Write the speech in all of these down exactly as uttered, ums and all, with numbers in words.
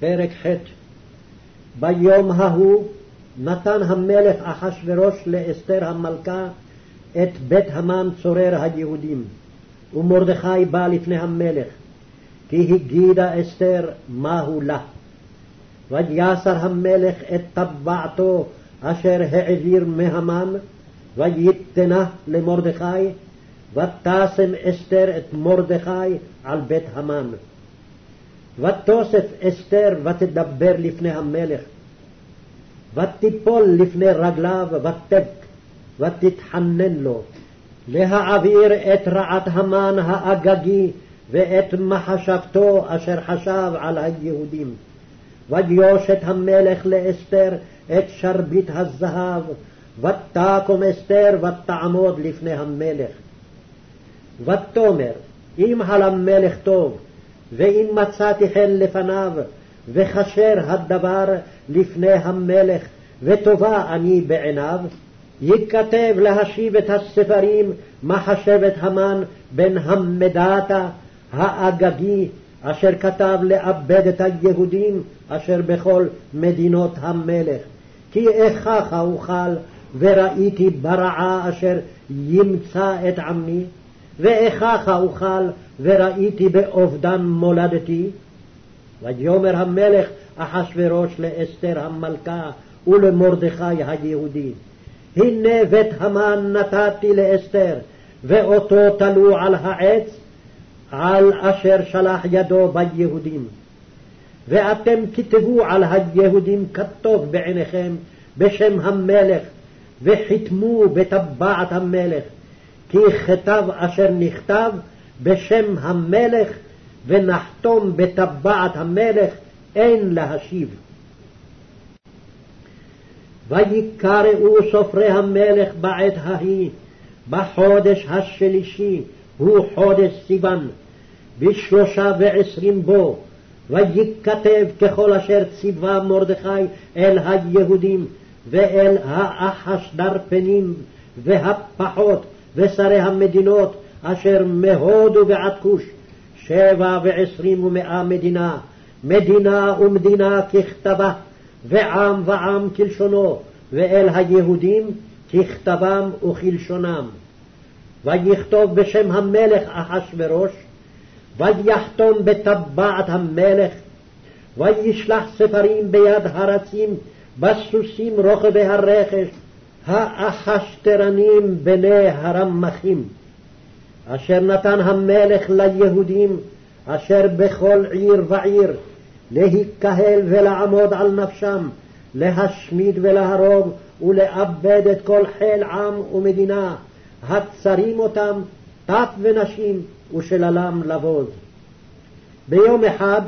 פרק ח'. ביום ההוא נתן המלך אחשוורוש לאסתר המלכה את בית המן צורר היהודים, ומרדכי בא לפני המלך, כי הגידה אסתר מהו לה. ויסר המלך את טבעתו אשר העביר מהמן, ויתנה למרדכי, ותשם אסתר את מרדכי על בית המן. ותוסף אסתר ותדבר לפני המלך, ותיפול לפני רגליו ותבק, ותתחנן לו, להעביר את רעת המן האגגי ואת מחשבתו אשר חשב על היהודים. ויושת המלך לאסתר את שרביט הזהב, ותקום אסתר ותעמוד לפני המלך. ותאמר, אם על המלך טוב, ואם מצאתי חן לפניו, וכשר הדבר לפני המלך, וטובה אני בעיניו, ייכתב להשיב את הספרים מחשבת המן בן המדתה האגגי, אשר כתב לאבד את היהודים אשר בכל מדינות המלך. כי איכך אוכל וראיתי ברעה אשר ימצא את עמי, ואיכך אוכל וראיתי באובדן מולדתי. ויאמר המלך אחשוורוש לאסתר המלכה ולמרדכי היהודי, הנה בית המן נתתי לאסתר, ואותו תלו על העץ, על אשר שלח ידו ביהודים. ואתם כתבו על היהודים כתוב בעיניכם בשם המלך, וחיתמו בטבעת המלך, כי כתב אשר נכתב בשם המלך, ונחתום בטבעת המלך, אין להשיב. ויקראו סופרי המלך בעת ההיא, בחודש השלישי, הוא חודש סיוון, בשלושה ועשרים בו, וייכתב ככל אשר ציווה מרדכי אל היהודים, ואל האחשדרפנים והפחות ושרי המדינות אשר מהודו ועד כוש, שבע ועשרים ומאה מדינה, מדינה ומדינה ככתבה, ועם ועם כלשונו, ואל היהודים ככתבם וכלשונם. ויכתוב בשם המלך אחשוורוש, ויחתום בטבעת המלך, וישלח ספרים ביד הרצים בסוסים רוכבי הרכש, האחשתרנים בני הרמחים, אשר נתן המלך ליהודים אשר בכל עיר ועיר, להיקהל ולעמוד על נפשם, להשמיד ולהרוג ולאבד את כל חיל עם ומדינה, הצרים אותם טף ונשים ושללם לבוז. ביום אחד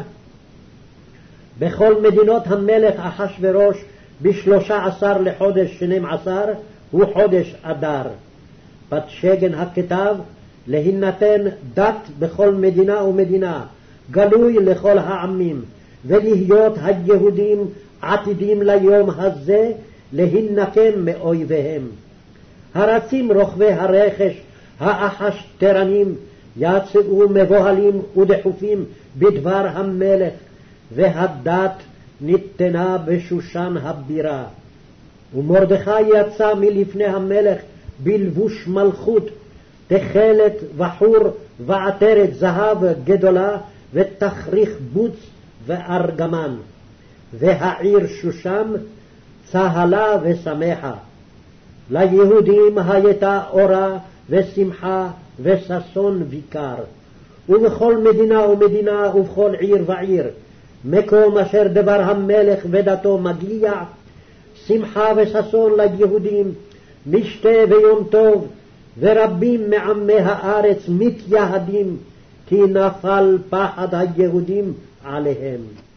בכל מדינות המלך אחשוורוש, בשלושה עשר לחודש שנים עשר, הוא חודש אדר. בת שגן הכתב, להינתן דת בכל מדינה ומדינה, גלוי לכל העמים, ולהיות היהודים עתידים ליום הזה להינקם מאויביהם. הרצים רוכבי הרכש, האחשתרנים, יצאו מבוהלים ודחופים בדבר המלך, והדת ניתנה בשושן הבירה. ומרדכי יצא מלפני המלך בלבוש מלכות, תכלת וחור ועטרת זהב גדולה, ותכריך בוץ וארגמן. והעיר שושן צהלה ושמחה. ליהודים הייתה אורה ושמחה וששון ויקר. ובכל מדינה ומדינה ובכל עיר ועיר, מקום אשר דבר המלך ודתו מגיע, שמחה וששון ליהודים, משתה ויום טוב, ורבים מעמי הארץ מתייהדים, כי נפל פחד היהודים עליהם.